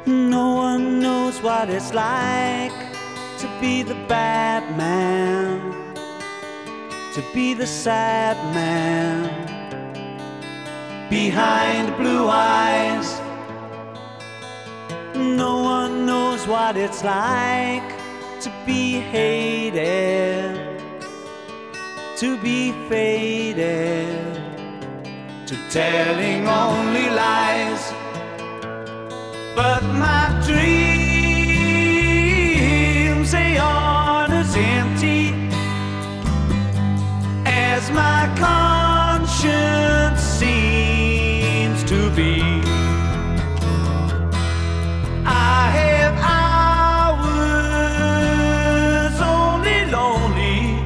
No one knows what it's like to be the bad man, to be the sad man behind blue eyes. No one knows what it's like to be hated, to be faded, to telling only lies. But my dreams, they aren't as empty as my conscience seems to be. I have hours only lonely.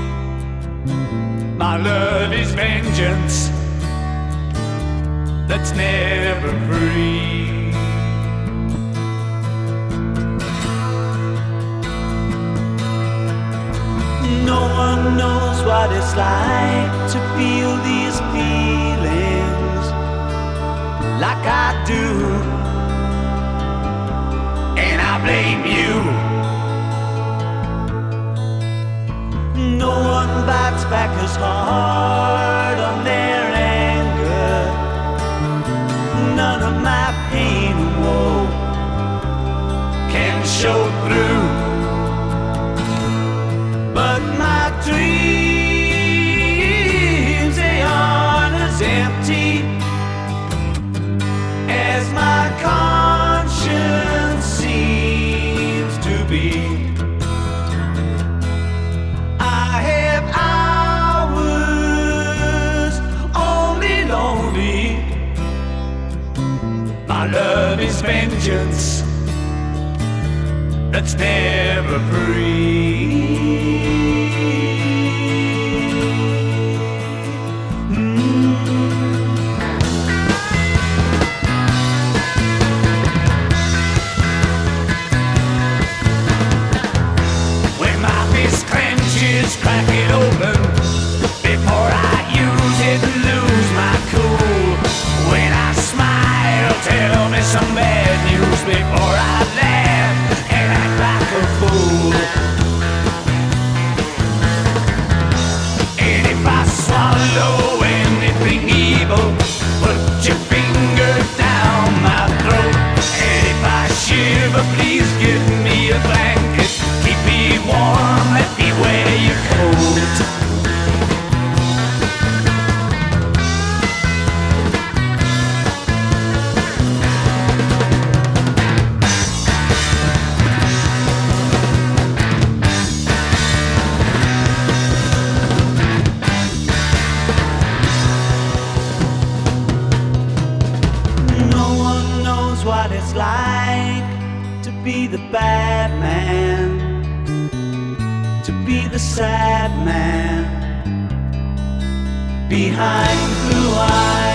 My love is vengeance that's never free. No one knows what it's like to feel these feelings like I do, and I blame you. No one bites back as hard on their anger. None of my pain and woe can show through. But my dreams, they aren't as empty as my conscience seems to be. I have hours only lonely. My love is vengeance that's never free. When my fist clenches, crack it open before I use it and lose my cool. When I smile, tell me some bad news before I laugh and act like a fool. And if I swallow anything evil, put your finger down my throat. And if I shiver, please give me a blanket. Keep me warm, let me wear your coat. What it's like to be the bad man, to be the sad man behind blue eyes.